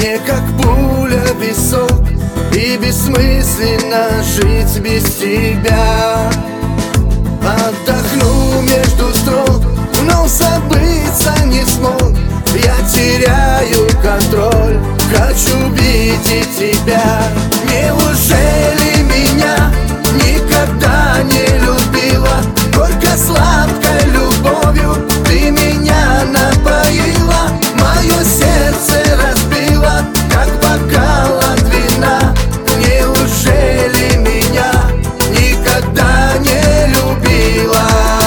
мне как пуля в висок, и бессмысленно жить без тебя. Отдохну между строк, но забыться не смог. Я теряю контроль, хочу видеть тебя. Неужели меня никогда не любила? Только сладкой любовью ты меня напоила. Мое сердце разбила, как бокал от вина. Неужели меня никогда не любила?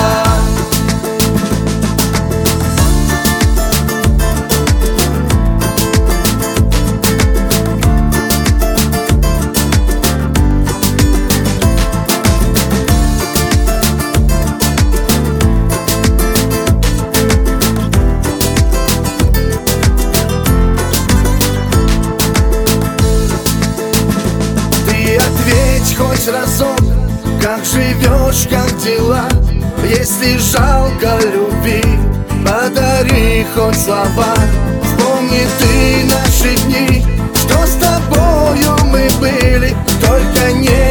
Хоть разок, как живешь, как дела? Если жалко любви, подари хоть слова. Вспомни ты наши дни, что с тобою мы были, только не